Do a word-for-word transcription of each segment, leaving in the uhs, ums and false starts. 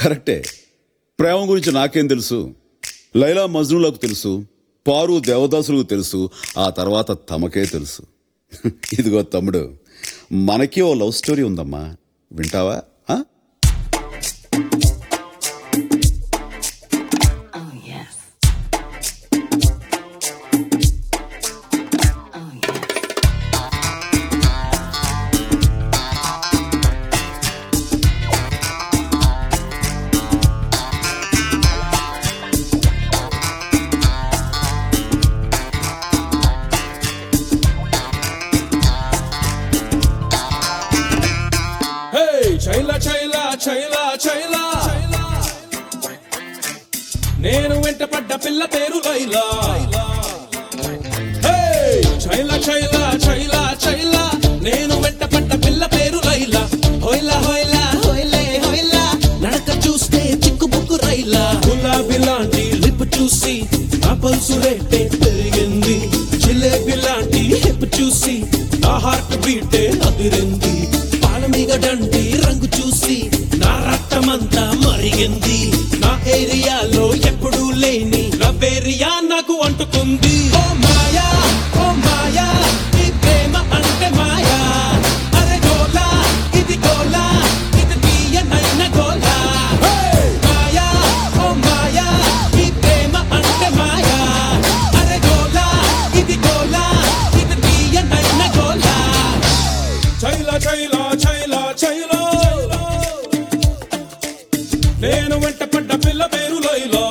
కరెక్టే. ప్రేమ గురించి నాకేం తెలుసు? లైలా మజ్నూలకు తెలుసు, పారు దేవదాసులకు తెలుసు, ఆ తర్వాత తమకే తెలుసు. ఇదిగో తమ్ముడు, మనకి ఓ లవ్ స్టోరీ ఉందమ్మా, వింటావా? చైలా చైలా చైలా చైలా నేను వెంట పడ్డ పిల్ల పేరు లైలా. చైలా చైలా చైలా చైలా నేను వెంట పడ్డ పిల్ల పేరు లైలా. హోయిలా హోయిలా హోయిలే హోయిలా నడక చూస్తే చిక్కు బుక్కు రైలా. గులాబీ లాంటి లిప్ చూసి నా పల్సు రేటే పెరిగింది. జిలేబీ లాంటి హిప్ చూసి నా హార్ట్ బీటే అదిరింది. పాలమీగడంటి రంగు చూసి నా రక్తమంతా మరిగింది. నా ఏరియాలో ఎప్పుడూ లేని రవేరియా నాకు అంటుకుంది. ఓ మాయా ఓ మాయా ఈ ప్రేమ అంటే మాయా. అరే గోలా ఇది గోలా ఇది తీయనైన గోలా. మాయా ఓ మాయా ఈ ప్రేమ అంటే మాయా. అరే గోలా ఇది గోలా ఇది తీయనైన గోలా. చైలా చైలా చైలా చైలా నేను వెంట పడ్డ పిల్ల పేరు లైలా.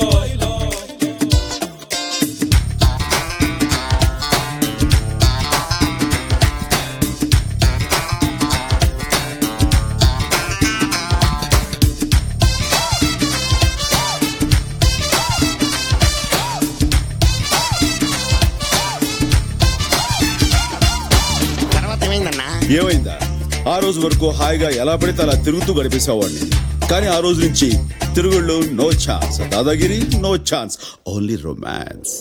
ఏమైందా? ఆ రోజు వరకు హాయిగా ఎలా పడితే అలా తిరుగుతూ గడిపేసేవాడిని. కానీ ఆ రోజు నుంచి తిరుగుళ్ళు నో ఛాన్స్, దాదాగిరి నో ఛాన్స్, ఓన్లీ రొమాన్స్.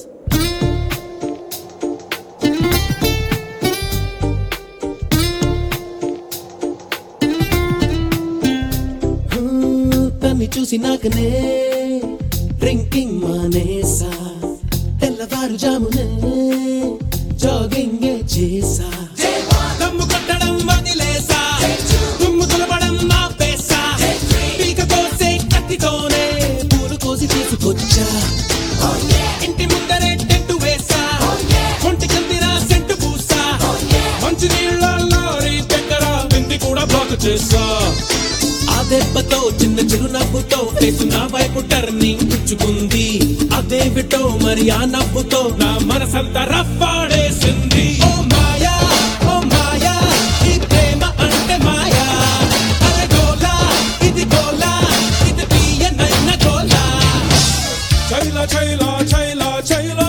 తన్ని చూసి నాకనే డ్రింకింగ్ మానేసా. తెల్లవారు జామునే జాగింగ్ చేసా. దమ్ము కొట్టడం వదిలేసా. దుమ్ము దులపడం ఆపేసా. పీక కోసే కత్తితోనే పూలు కోసి తీసుకొచ్చా. ఇంటి ముందరే టెంటు వేసా. ఒంటి కందిరా సెంటు పూసా. మంచి నీళ్ళల్లో దగ్గర బింది కూడా బ్లాక్ చేసా. ఆ దెబ్బతో చిన్న చిరునవ్వుతో ఫేసు నా వైపు టర్నింగ్ పుచ్చుకుంది. అదేమిటో మరి ఆ నవ్వుతో నా మనసంతా రప్పాడేసింది. ఓ మాయా ఓ మాయా ఈ ప్రేమ అంటే మాయా. అరే గోలా ఇది గోలా ఇది తీయనైన గోలా. చైలా చైలా చైలా చైలా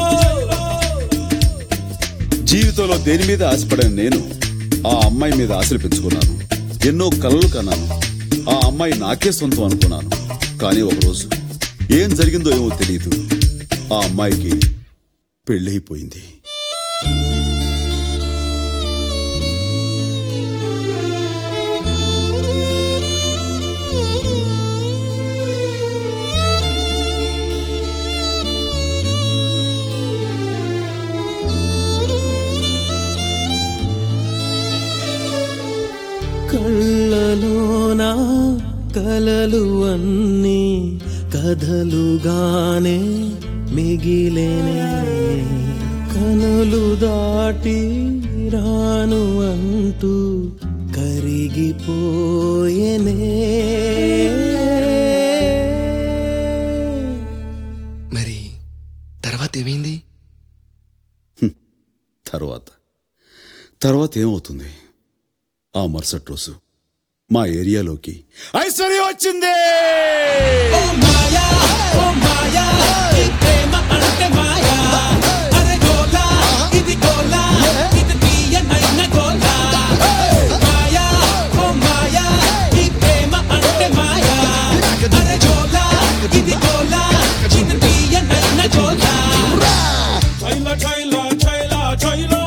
జీవితంలో దేని మీద ఆశపడని నేను ఆ అమ్మాయి మీద ఆశలు పెంచుకున్నాను. ఎన్నో కలలు కన్నాను. ఆ అమ్మాయి నాకే సొంతం అనుకున్నాను. కానీ ఒకరోజు ఏం జరిగిందో ఏమో తెలియదు, ఆ అమ్మాయికి పెళ్ళైపోయింది. కళ్ళలోనా కలలు అన్నీ కథలుగానే మిగిలేనే. కనులు దాటి రాను అంటూ కరిగిపోయేనే. మరి తర్వాత ఏమైంది? తర్వాత తర్వాత ఏమవుతుంది? ఆ మరుసటి రోజు మా ఏరియాలోకి ఐశ్వర్య వచ్చింది. ఓ మాయా ఓ మాయా ఈ ప్రేమ అంటే మాయా. అరే గోలా ఇది గోలా ఇది తీయనైన గోలా. మాయా ఓ మాయా ఈ ప్రేమ అంటే మాయా. అరే గోలా ఇది గోలా ఇది తీయనైన గోలా. చైలా చైలా చైలా చైలా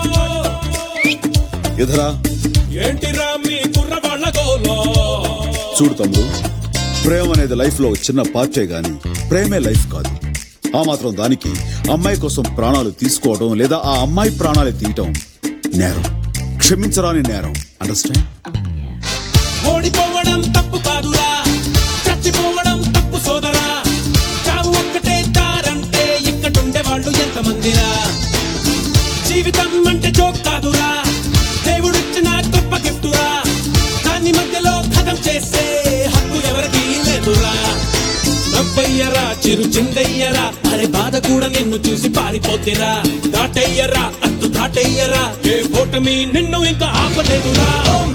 ఎదరా ఏంటిరా మీ కుర్రవాళ్ళ గోలా. చూడు తమ్ముడు, ప్రేమ అనేది లైఫ్ లో ఒక చిన్న పార్టే గాని ప్రేమే లైఫ్ కాదు. ఆ మాత్రం దానికి అమ్మాయి కోసం ప్రాణాలు తీసుకోవడం లేదా ఆ అమ్మాయి ప్రాణాలు తీయటం నేరం, క్షమించరాని నేరం. అండర్స్టాండ్? ఓడిపోవడం తప్పు కాదురా, చచ్చిపోవడం తప్పు సోదరా. చావు ఒక్కటే దారంటే ఇక్కడుండే వాళ్ళు ఎంతమందిరా. జీవితం అంటే జోక్ కాదురా, దేవుడిచ్చిన గొప్ప గిఫ్టురా. దాన్ని మధ్యలో ఖతం చేసే హక్కు ఎవరికి లేదురా. నవ్వయ్యరా, చిరు చిందయ్యరా, అరే బాధ కూడా నిన్ను చూసి పారిపోతేరా. దాటయ్యరా, అత్తు దాటయ్యరా, ఏ ఓటమి నిన్ను ఇంకా ఆపలేదురా.